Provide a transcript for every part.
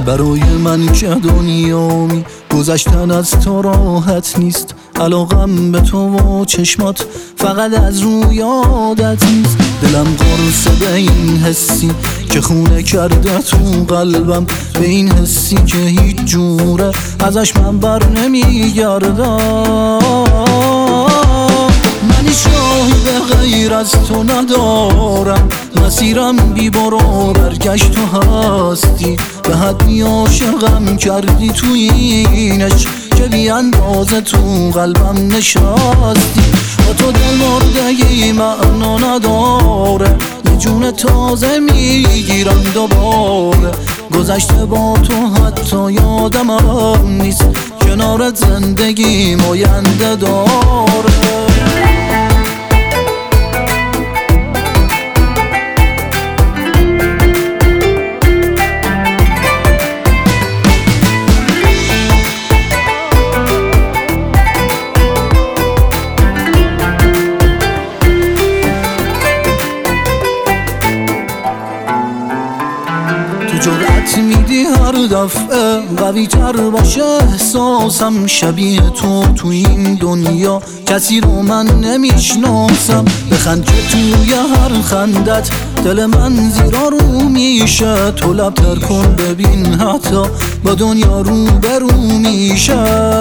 برای من که دنیامی گذشتن از تو راحت نیست. علاقم به تو و چشمات فقط از روی عادت نیست. دلم قرصه به این حسی که خونه کرده تو قلبم، به این حسی که هیچ جوره ازش من بر نمیگردم. من هیچ راهی به غیر از تو ندارم، مسیرم بی برو برگشت تو هستی. به حدی عاشقم کردی تو اینش که بی اندازه تو قلبم نشستی. با تو دل مردگی معنا نداره، یه جون تازه میگیرم دوباره. گذشته با تو حتی یادم هم نیست، کنارت زندگی آینده داره. جرأت میدی هر دفعه قوی تر باشه احساسم، شبیه تو این دنیا کسی رو من نمیشناسم. بخند که توی هر خندت دل من زیرا رو میشه، تو لب تر کن ببین حتی با دنیا رو برو میشه.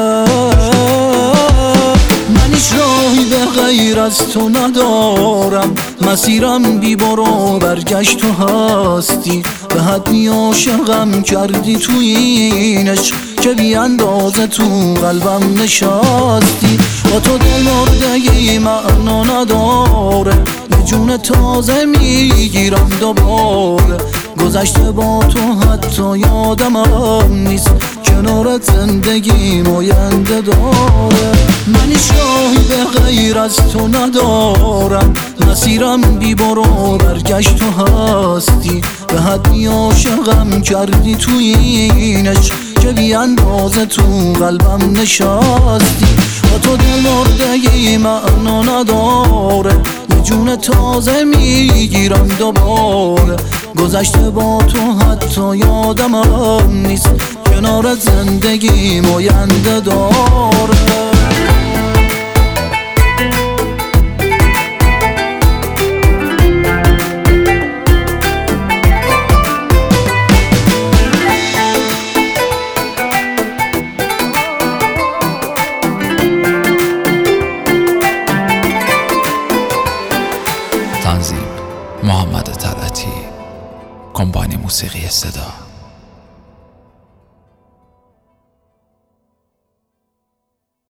من هیچ راهی به غیر از تو ندارم، مسیرم بی برو برگشت تو هستی. به حدی عاشقم کردی تو اینش که بی اندازه تو قلبم نشستی. با تو دل مردگی معنا نداره، یه جون تازه میگیرم دوباره. گذشته با تو حتی یادم هم نیست، کنارت زندگیم آینده داره. من هیچ راهی به غیر از تو ندارم، مسیرم بی برو برگشت تو هستی. به حدی عاشقم کردی تو اینش که بی اندازه تو قلبم نشستی. با تو دل مردگی معنا نداره، یه جون تازه میگیرم دوباره. گذشته با تو حتی یادم هم نیست، کنارت زندگیم آینده داره. تنظیم محمد طلعتی، کمپانی موسیقی صدا.